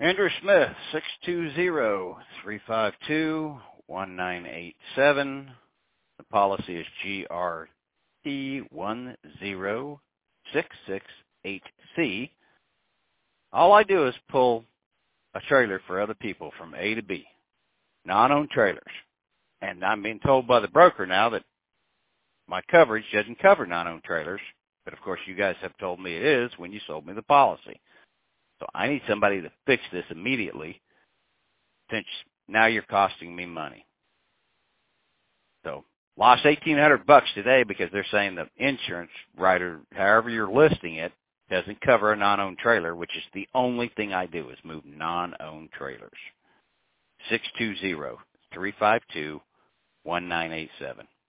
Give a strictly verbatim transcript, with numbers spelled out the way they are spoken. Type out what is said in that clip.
Andrew Smith, six two zero, three five two, one nine eight seven. The policy is G R T one zero six six eight C. All I do is pull a trailer for other people from A to B, non-owned trailers. And I'm being told by the broker now that my coverage doesn't cover non-owned trailers. But, of course, you guys have told me it is when you sold me the policy. So I need somebody to fix this immediately since now you're costing me money. So lost eighteen hundred bucks today because they're saying the insurance writer, however you're listing it, doesn't cover a non-owned trailer, which is the only thing I do is move non-owned trailers. six two zero, three five two, one nine eight seven.